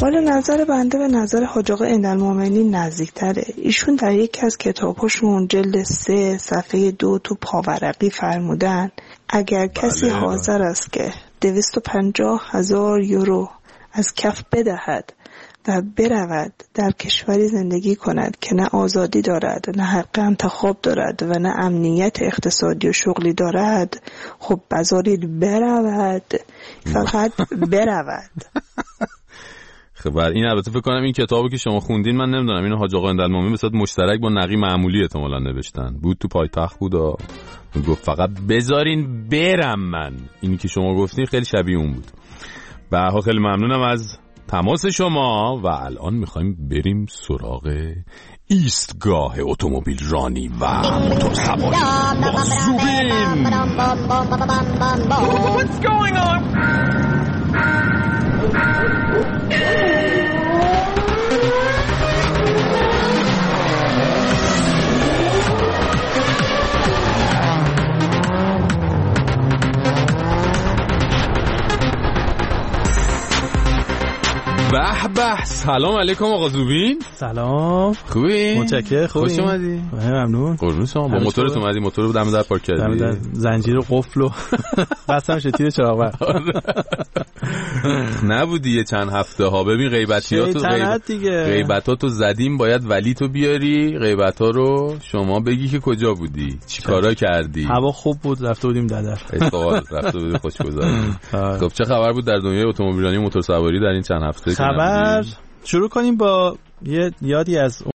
حالا نظر بنده به نظر حاج آقا عین‌المومنین نزدیک‌تره. ایشون در یکی از کتاب‌هاشون جلد 3 صفحه 2 تو پاورقی فرمودن اگر کسی حاضر است که 250,000 یورو از کف بدهد و برود در کشوری زندگی کند که نه آزادی دارد، نه حق انتخاب دارد و نه امنیت اقتصادی و شغلی دارد، خب بذارید برود، فقط برود. خب این البته فکر کنم این کتابو که شما خوندین، من نمیدونم اینو حاج آقا عین‌المومنین به صورت مشترک با نقی معمولی احتمالاً نوشتن بود، تو پایتخت بود و گفت فقط بذارین برم. من اینی که شما گفتین خیلی شبیه اون بود. به هر حال خیلی ممنونم از تماس شما و الان میخوایم بریم سراغ ایستگاه اتومبیل رانی و موتور سواری با زوبین. What's going on? به به، سلام علیکم آقا زوبین. سلام. خوبی؟ متشکرم. خوبی؟ خوش اومدی. ممنون. قربون شما. با موتورت اومدی؟ موتور رو دم در پارک کردی؟ زنجیر قفل و بستم شتیر چراغ. نبودی یه چند هفته ها؟ ببین غیبتاتو زدیم، باید ولی تو بیاری غیبتا رو شما بگی که کجا بودی، چی کارا کردی. هوا خوب بود، رفته بودیم ددر. اشتغال رفته بودی خوشگذر. خب چه خبر بود در دنیای اتومبیلرانی و موتور سواری در این چند هفته؟ خبر شروع کنیم با یه یادی از